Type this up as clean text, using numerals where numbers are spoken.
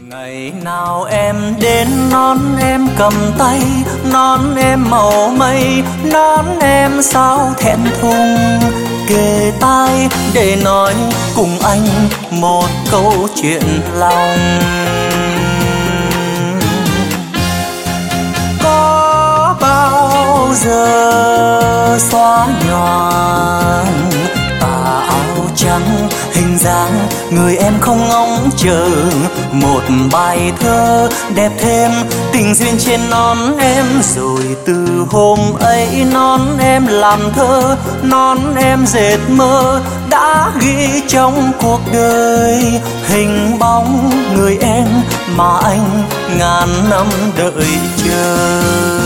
Ngày nào em đến nón em cầm tay, nón em màu mây, nón em sao thẹn thùng, kề tai để nói cùng anh một câu chuyện lòng. Có bao giờ xóa nhòa tà áo trắng, hình dáng người em không ngóng chờ, một bài thơ đẹp thêm tình duyên trên nón em. Rồi từ hôm ấy nón em làm thơ, nón em dệt mơ đã ghi trong cuộc đời hình bóng người em mà anh ngàn năm đợi chờ.